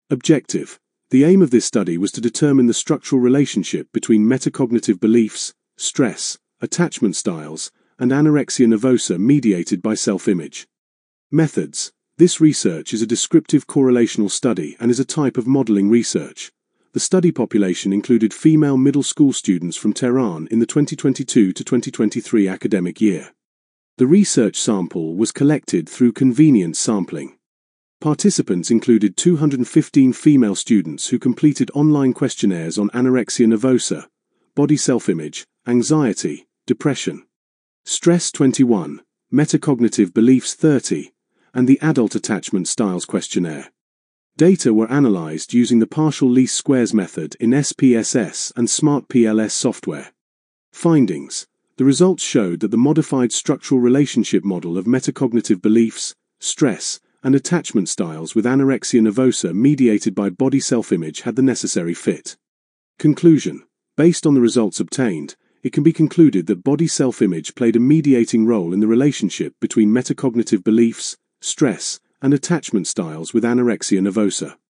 Objective. The aim of this study was to determine the structural relationship between metacognitive beliefs, stress, attachment styles, and anorexia nervosa mediated by self-image. Methods. This research is a descriptive correlational study and is a type of modeling research. The study population included female middle school students from Tehran in the 2022 to 2023 academic year. The research sample was collected through convenience sampling. Participants included 215 female students who completed online questionnaires on anorexia nervosa, body self-image, anxiety, depression, stress 21, metacognitive beliefs 30, and the adult attachment styles questionnaire. Data were analyzed using the partial least squares method in SPSS and SmartPLS software. Findings. The results showed that the modified structural relationship model of metacognitive beliefs, stress, and attachment styles with anorexia nervosa mediated by body self-image had the necessary fit. Conclusion. Based on the results obtained, it can be concluded that body self-image played a mediating role in the relationship between metacognitive beliefs, stress, and attachment styles with anorexia nervosa.